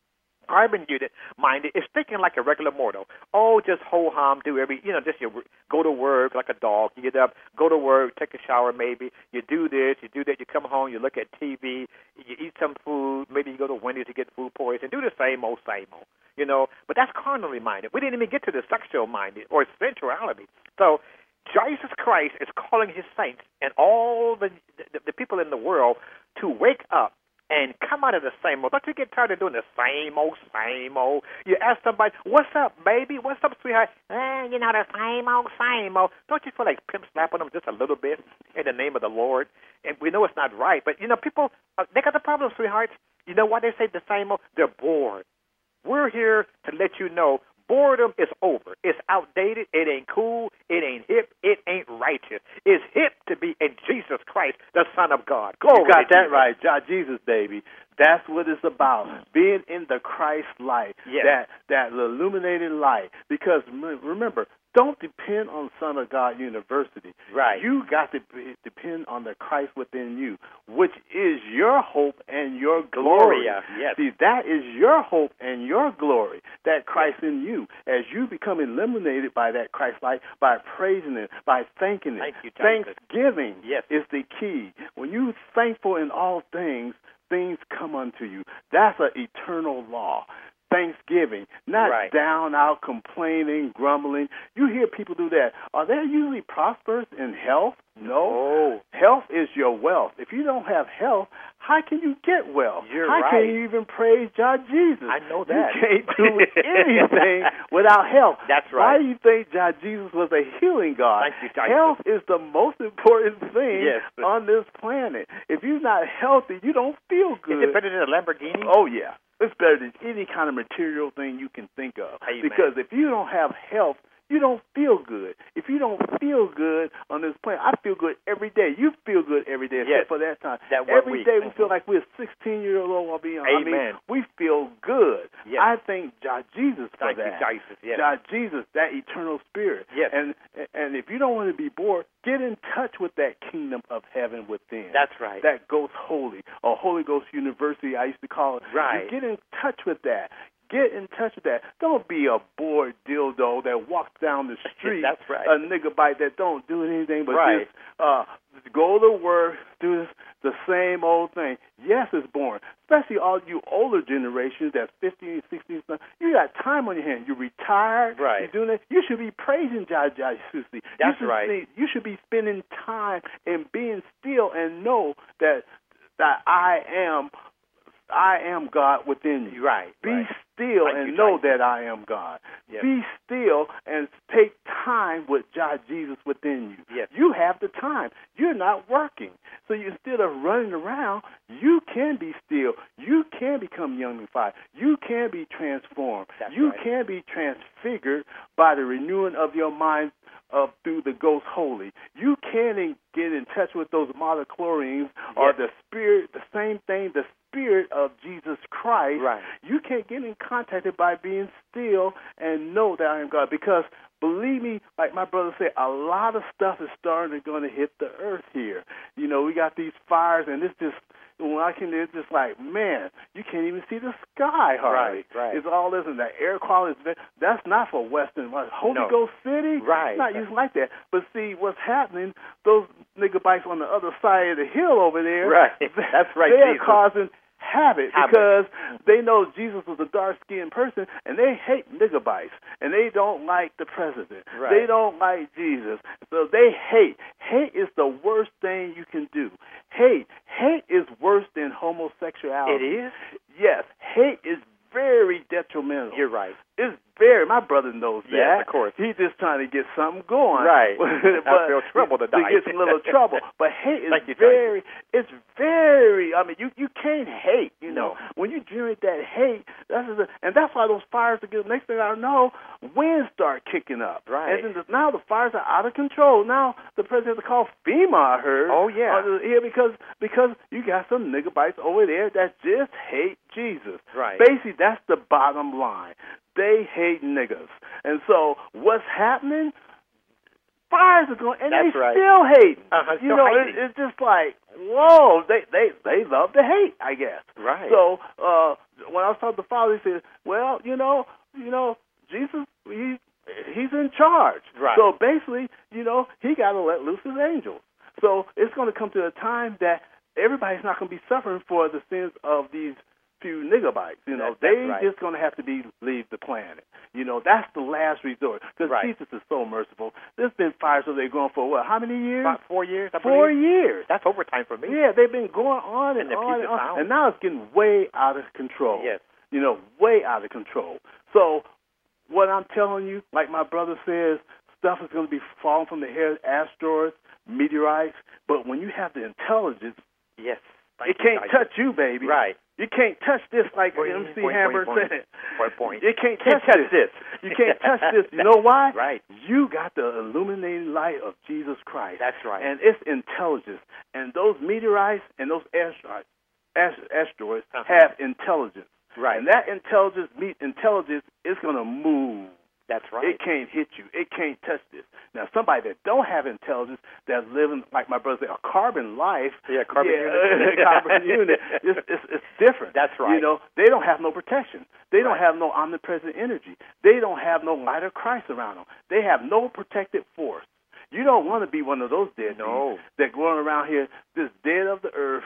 Carbon unit minded is thinking like a regular mortal. Oh, just ho-hum, do every, you know, just you go to work like a dog. You get up, go to work, take a shower maybe. You do this, you do that. You come home, you look at T V, you eat some food. Maybe you go to Wendy's to get food poison. Do the same old, same old, you know. But that's carnally minded. We didn't even get to the sexual minded or sensuality. So Jesus Christ is calling his saints and all the, the, the people in the world to wake up and come out of the same old. Don't you get tired of doing the same old, same old? You ask somebody, what's up, baby? What's up, sweetheart? Eh, you know, the same old, same old. Don't you feel like pimp slapping them just a little bit in the name of the Lord? And we know it's not right, but, you know, people, uh, they got the problem, sweethearts. You know why they say the same old? They're bored. We're here to let you know boredom is over. It's outdated. It ain't cool. It ain't hip. It ain't righteous. It's hip to be in Jesus Christ, the Son of God. Glory you got that Jesus. right, Jesus, baby. That's what it's about, being in the Christ light, yes. that that illuminated light. Because remember, don't depend on Son of God University. Right. You got to be, depend on the Christ within you, which is your hope and your glory. Gloria, yes. See, that is your hope and your glory, that Christ in you. As you become illuminated by that Christ light, by praising it, by thanking it. Thank you, Jesus. Thanksgiving yes. is the key. When you're thankful in all things, things come unto you. That's an eternal law. Thanksgiving, not right. down out complaining, grumbling. You hear people do that. Are they usually prosperous in health? No. Oh. Health is your wealth. If you don't have health, how can you get wealth? You're how right. can you even praise God Jesus? I know that. You can't do anything without health. That's right. Why do you think God Jesus was a healing God? Thank you, Jesus. Health is the most important thing yes. on this planet. If you're not healthy, you don't feel good. Is it better than a Lamborghini? Oh, yeah. It's better than any kind of material thing you can think of. Amen. Because if you don't have health, you don't feel good. If you don't feel good on this planet, I feel good every day. You feel good every day, yes. except for that time. That every week. day we feel like we're sixteen-year-old. I mean, Amen. I mean, we feel good. Yes. I thank God Jesus for Thank that. you, Jesus. Yes. God Jesus, that eternal spirit. Yes. And and if you don't want to be bored, get in touch with that kingdom of heaven within. That's right. That Ghost Holy, or Holy Ghost University, I used to call it. Right. You get in touch with that. Get in touch with that. Don't be a bored dildo that walks down the street. That's right. A nigga bite that don't do anything but right. just uh, go to work, do this, the same old thing. Yes, it's boring. Especially all you older generations that's fifteen, sixteen, you got time on your hands. You're retired. Right. You're doing it. You should be praising Jah Jah Susi. That's you right. Be, you should be spending time and being still and know that that I am I am God within you. Right. Be right. still Thank and you, know Jesus. that I am God. Yes. Be still and take time with Jah Jesus within you. Yes. You have the time. You're not working. So you, instead of running around, you can be still. You can become young and fire. You can be transformed. That's you right. can be transfigured by the renewing of your mind uh, through the Ghost Holy. You can in, get in touch with those monochlorines or yes. the spirit, the same thing, the Spirit of Jesus Christ, right. you can't get in contact by being still and know that I am God. Because believe me, like my brother said, a lot of stuff is starting to going to hit the earth here. You know, we got these fires, and it's just, when I can, it's just like, man, you can't even see the sky hardly. Right, right. It's all this, and the air quality is, that's not for Western, Holy no. Ghost City, right. it's not usually like that. But see, what's happening, those nigga bikes on the other side of the hill over there, right. That's right, they're Jesus. causing havoc, Habit. because they know Jesus was a dark-skinned person, and they hate nigger bites, and they don't like the president. Right. They don't like Jesus. So they hate. Hate is the worst thing you can do. Hate. Hate is worse than homosexuality. It is? Yes. Hate is very detrimental. You're right. It's very, my brother knows that. Yes, of course. He's just trying to get something going. Right. but, I feel trouble to tonight. get some little trouble. But hate is Thank you, very, it's very, I mean, you, you can't hate, you know. No. When you generate that hate, that's a, and that's why those fires are getting, next thing I know, winds start kicking up. Right. And then the, now the fires are out of control. Now the president has to call FEMA, I heard. Oh, yeah. Uh, here because, because you got some nigger bites over there that just hate Jesus. Right. Basically, that's the bottom line. They hate niggas. And so what's happening? Fires are going, and That's they right. still hating. Uh-huh, you still know, hating. it, it's just like, whoa, they, they, they love to hate, I guess. Right. So uh, when I was talking to the father, he said, well, you know, you know, Jesus, he, he's in charge. Right. So basically, you know, he got to let loose his angels. So it's going to come to a time that everybody's not going to be suffering for the sins of these few nigger bites. You know, That, they right. just going to have to be leave the planet. You know, that's the last resort. Because right. Jesus is so merciful. There's been fires so they're going for what? How many years? About four years. I Four believe. years. That's overtime for me. Yeah, they've been going on and, And the on and Puget on, Sound. and now it's getting way out of control. Yes. You know, way out of control. So what I'm telling you, like my brother says, stuff is going to be falling from the air, asteroids, meteorites. But when you have the intelligence, Yes. it can't touch you, baby. Right. You can't touch this like Point, M C point, Hammer point, said. Point, point. You can't Can't touch touch this. this. You can't touch this. You know why? Right. You got the illuminating light of Jesus Christ. That's right. And it's intelligence. And those meteorites and those asteroids, asteroids uh-huh. have intelligence. Right. And that intelligence meet intelligence is going to move. That's right. It can't hit you. It can't touch this. Now, somebody that don't have intelligence, that's living, like my brother said, a carbon life. Yeah, carbon yeah, unit. carbon unit. It's, it's, it's different. That's right. You know, they don't have no protection. They don't Right. have no omnipresent energy. They don't have no light of Christ around them. They have no protective force. You don't want to be one of those dead No. beings that going around here, this dead of the earth,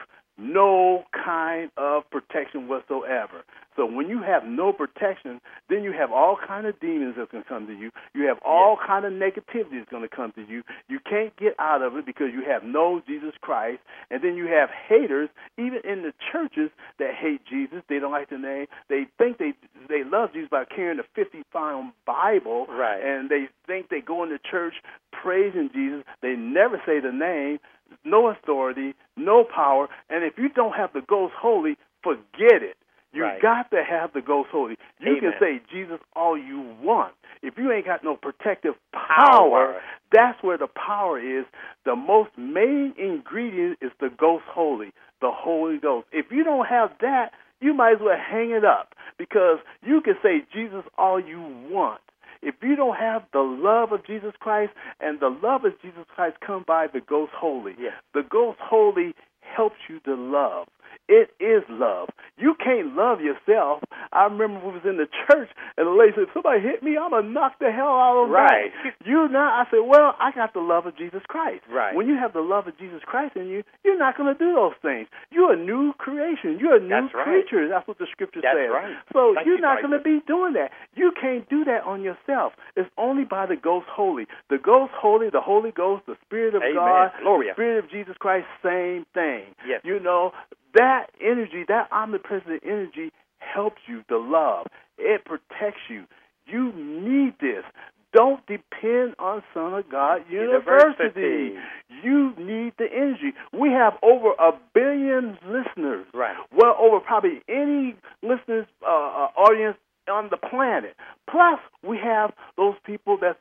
no kind of protection whatsoever. So when you have no protection, then you have all kind of demons that's going to come to you. You have all Yes. kind of negativity that's going to come to you. You can't get out of it because you have no Jesus Christ. And then you have haters, even in the churches, that hate Jesus. They don't like the name. They think they they love Jesus by carrying a fifty-pound Bible. Right. And they think they go into church praising Jesus. They never say the name. No authority, no power. And if you don't have the Ghost Holy, forget it. You Right. got to have the Ghost Holy. You Amen. can say Jesus all you want. If you ain't got no protective Power. power, that's where the power is. The most main ingredient is the Ghost Holy, the Holy Ghost. If you don't have that, you might as well hang it up because you can say Jesus all you want. If you don't have the love of Jesus Christ, and the love of Jesus Christ come by the Ghost Holy, Yes. the Ghost Holy helps you to love. It is love. You can't love yourself. I remember we was in the church, and the lady said, somebody hit me, I'm going to knock the hell out of them. Right. You not? I said, well, I got the love of Jesus Christ. Right. When you have the love of Jesus Christ in you, you're not going to do those things. You're a new creation. You're a new That's right. creature. That's what the scripture That's says. right. So Thank you're you, not going to Titus. be doing that. You can't do that on yourself. It's only by the Ghost Holy. The Ghost Holy, the Holy Ghost, the Spirit of Amen. God, Gloria. the Spirit of Jesus Christ, same thing. Yes. You know, that energy, that omnipresent energy helps you to love. It protects you. You need this. Don't depend on Son of God University. University. You need the energy. We have over a billion listeners. Right. Well, over probably any listeners uh, uh, audience on the planet. Plus, we have those people that's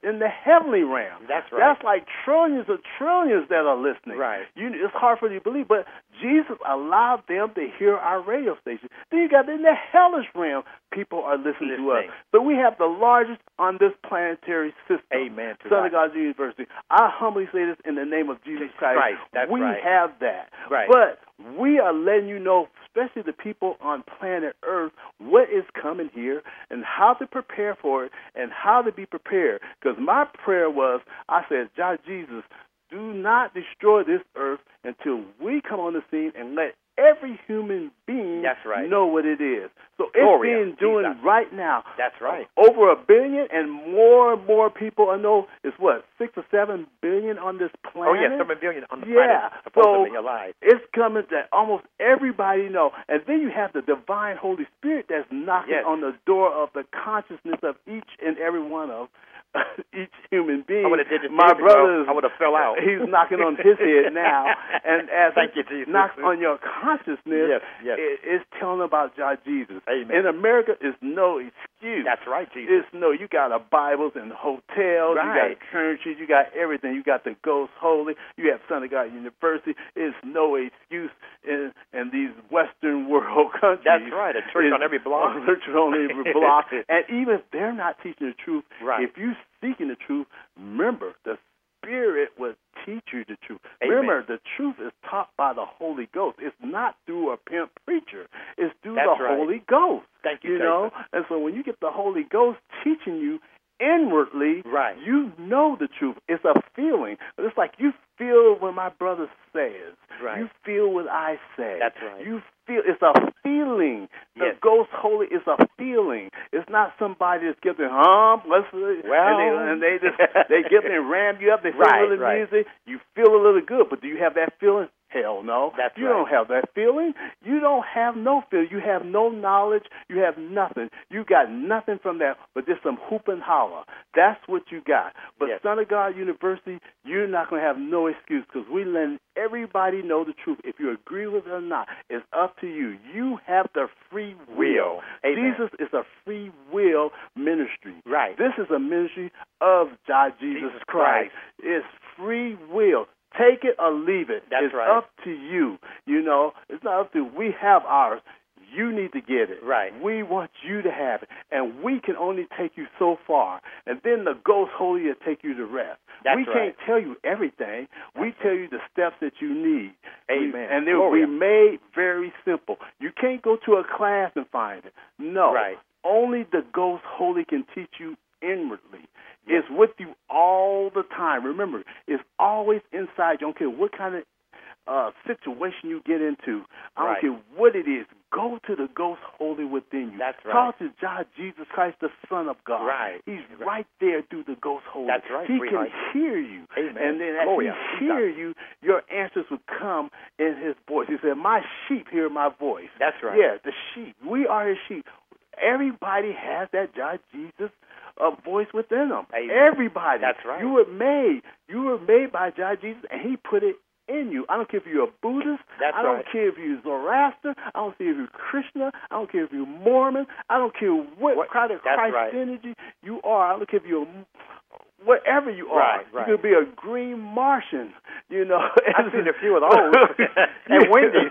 in the heavenly realm. That's right. That's like trillions of trillions that are listening. Right. You, it's hard for you to believe, but Jesus allowed them to hear our radio station. Then you got in the hellish realm, people are listening, listening. to us. So we have the largest on this planetary system. Amen. To Son of God's University. I humbly say this in the name of Jesus Christ. Christ. That's we right. have that. Right. But we are letting you know, especially the people on planet Earth, what is coming here and how to prepare for it and how to be prepared. Because my prayer was, I said, God, Jesus, do not destroy this earth until we come on the scene and let every human being That's right. know what it is. So it's Gloria. being doing Jesus. right now. That's right. Over a billion and more and more people. I know it's what, six or seven billion on this planet? Oh, yeah, seven billion on the yeah. planet supposedly so alive. It's coming that almost everybody know. And then you have the divine Holy Spirit that's knocking yes. on the door of the consciousness of each and every one of each human being. I would have did this My brother, I would have fell out. He's knocking on his head now, and as Thank he you, Jesus. knocks on your consciousness, yes, yes. It, it's telling about God Jesus. Amen. In America, it's no excuse. That's right, Jesus. It's no. You got a Bibles and hotels. Right. You got churches. You got everything. You got the Ghost Holy. You have Son of God University. It's no excuse in, in these Western world countries. That's right. A church it's, on every block. A church on every block. And even if they're not teaching the truth, right. if you seeking the truth, remember the Spirit will teach you the truth. Amen. Remember, the truth is taught by the Holy Ghost. It's not through a pimp preacher. It's through That's the right. Holy Ghost. Thank you, You know, and so when you get the Holy Ghost teaching you inwardly, right. you know the truth. It's a feeling. It's like you feel when my brother says. Right. You feel what I say. That's right. You feel. It's a feeling. The yes. Ghost Holy is a feeling. It's not somebody that's giving hum. Let's, well, and they, and they just they get and ram you up. They feel right, a little right. music. You feel a little good, but do you have that feeling? Hell no. That's you right. don't have that feeling. You don't have no feeling. You have no knowledge. You have nothing. You got nothing from that but just some hoop and holler. That's what you got. But yes. Son of God University, you're not going to have no excuse because we let everybody know the truth. If you agree with it or not, it's up to you. You have the free will. Amen. Jesus is a free will ministry. Right. This is a ministry of God Jesus, Jesus Christ. Christ. It's free will. Take it or leave it. That's it's right. up to you. You know, it's not up to we have ours. You need to get it. Right. We want you to have it. And we can only take you so far. And then the Ghost Holy will take you the rest. That's we right. can't tell you everything. That's we tell you the steps that you need. Amen. We, and they will be made very simple. You can't go to a class and find it. No. Right. Only the Ghost Holy can teach you inwardly. It's with you all the time. Remember, it's always inside you. I don't care what kind of uh, situation you get into. I don't right. care what it is. Go to the Ghost Holy within you. That's right. Talk to God, Jesus Christ, the Son of God. Right. He's right there through the Ghost Holy. That's right. He sweetheart. can hear you. Amen. And then as Gloria. he hear you, your answers would come in his voice. He said, my sheep hear my voice. That's right. Yeah, the sheep. We are his sheep. Everybody has that God, Jesus a voice within them. Amen. Everybody. That's right. You were made. You were made by God Jesus, and He put it in you. I don't care if you're a Buddhist. That's I don't right. care if you're Zoroaster. I don't care if you're Krishna. I don't care if you're Mormon. I don't care what, what kind of that's Christ right. energy you are. I don't care if you're whatever you are. Right, right. You could be a green Martian. You know, I've seen a few of those. And Wendy's.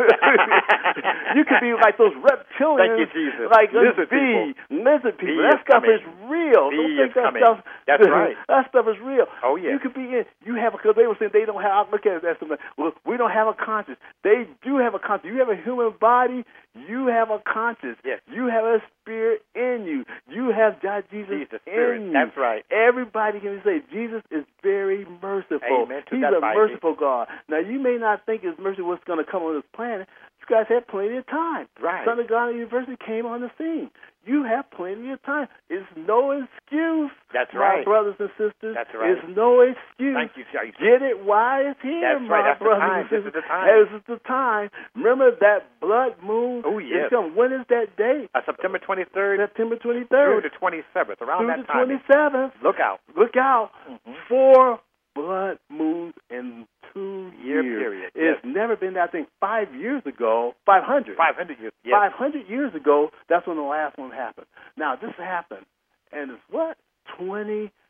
You could be like those reptilians. Thank you, Jesus. Like Lizard bee, people. lizard people. Bee that is stuff coming. is real. Bee Don't think is that coming. stuff. That's right. That stuff is real. Oh, yeah. You could be in. You have because they were saying they don't have. I look at it as something. Well, we don't have a conscience. They do have a conscience. You have a human body. You have a conscience. Yes. You have a spirit in you. You have God Jesus Jesus Spirit. in you. That's right. Everybody can say Jesus is very merciful. Amen to He's that, a Bobby. merciful God. Now you may not think His mercy was going to come on this planet. You guys had plenty of time. Right. Son of God University came on the scene. You have plenty of time. It's no excuse. That's my right. brothers and sisters. That's right. It's no excuse. Thank you, Jesus. Get it while it's here, That's my right. That's the brothers time. and This sisters. is the time. This is the time. Remember that blood moon? Oh, yes. It's coming. When is that date? Uh, September twenty-third September through twenty-third. the twenty-seventh, around Through that the time. twenty-seventh. Look out. Look out. Mhm. Four blood moons in two Year years. period, It's yes. never been that. I think five years ago, five hundred. five hundred years. Yes. Five hundred years ago, that's when the last one happened. Now this happened, and it's what twenty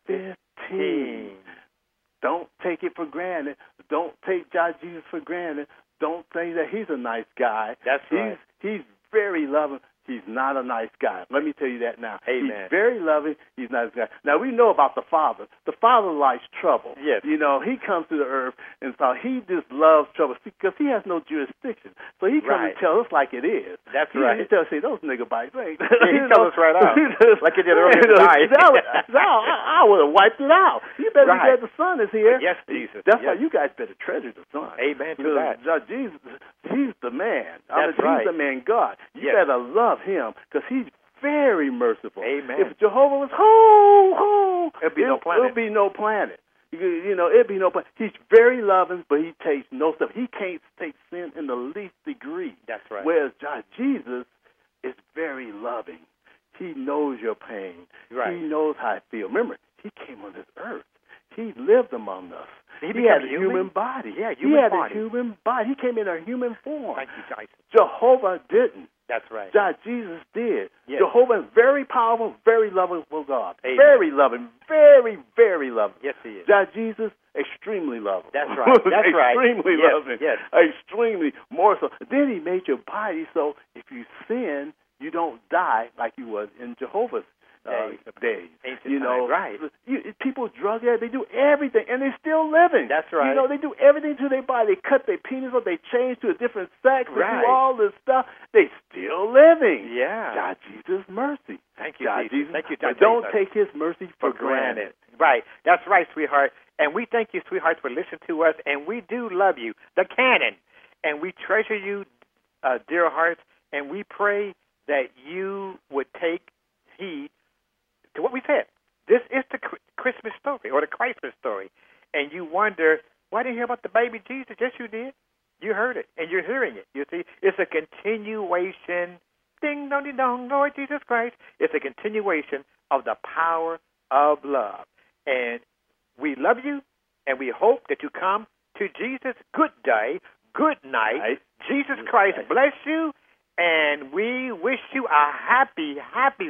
fifteen. Don't take it for granted. Don't take God Jesus for granted. Don't think that he's a nice guy. That's he's, right. He's very loving. He's not a nice guy. Let me tell you that now. Amen. He's very loving. He's not a nice guy. Now, we know about the Father. The Father likes trouble. Yes. You know, he comes to the earth, and so he just loves trouble because he has no jurisdiction. So he comes Right. and tells us like it is. That's he, right. He tells us, say, those nigga bites ain't. Yeah, he tells us right out. Like he did earlier You know, tonight. that was- I, I would have wiped it out. You better Right. be glad the Son is here. Yes, Jesus. That's Yes. why you guys better treasure the Son. Amen to Because that. uh, Jesus, he's the man. I That's mean, right. He's the man God. You Yes. better love him because he's very merciful. Amen. If Jehovah was ho, ho, It'd be no it- planet. It'd be no planet. You, you know, it'd be no planet. He's very loving, but he takes no stuff. He can't take sin in the least degree. That's right. Whereas God, Jesus is very loving. He knows your pain. Right. He knows how I feel. Remember, he came on this earth. He lived among us. He He, became had a human? human body. Yeah, he human had body. a human body. He came in a human form. Thank you, Jesus. Jehovah didn't. That's right. God, Jesus did. Yes. Jehovah is very powerful, very lovable God. Amen. Very loving, very, very loving. Yes, he is. God, Jesus, extremely loving. That's right. That's right. Extremely Yes, loving. yes. Extremely more so. Then he made your body so if you sin, you don't die like you was in Jehovah's uh, Days. days. Ancient You know, times. Right. You, people drug addicts, they do everything, and they're still living. That's right. You know, they do everything to their body. They cut their penis off, they change to a different sex, they Right. do all this stuff. They still living. Yeah. God, Jesus, mercy. Thank you, God, Jesus. Thank you, But God, don't Jesus. take his mercy for, for granted. Right. That's right, sweetheart. And we thank you, sweethearts, for listening to us. And we do love you, the canon. And we treasure you, uh, dear hearts. And we pray that you would take heed to what we said. This is the Christmas story or the Christmas story. And you wonder, why didn't you hear about the baby Jesus? Yes, you did. You heard it, and you're hearing it. You see, it's a continuation. Ding, dong, ding, dong, Lord Jesus Christ. It's a continuation of the power of love. And we love you, and we hope that you come to Jesus. Good day, good night. Night. Jesus Christ bless you, and we wish you a happy, happy,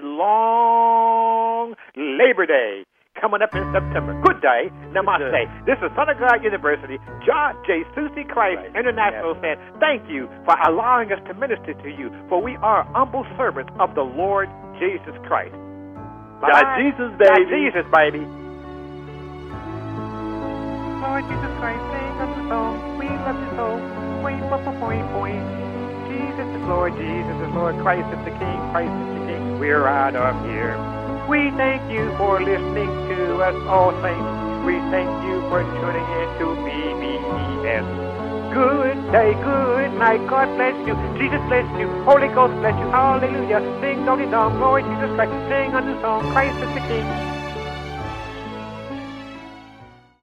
long Labor Day coming up in September. Good day. Namaste. day. This is Son of God University, John J. Susie Christ Right. International Yes. saying thank you for allowing us to minister to you, for we are humble servants of the Lord Jesus Christ. God, Bye-bye. Jesus, God, baby. Jesus, baby. Lord Jesus Christ, sing us a song. We love you so. Point, point, point, point. Jesus is Lord, Jesus is Lord. Christ is the King, Christ is the King. We're out of here. We thank you for listening to us, all saints. We thank you for tuning in to B B E S. Good day, good night. God bless you. Jesus bless you. Holy Ghost bless you. Hallelujah. Sing, dong, dong, Lord Jesus Christ. Sing on the song. Christ is the King.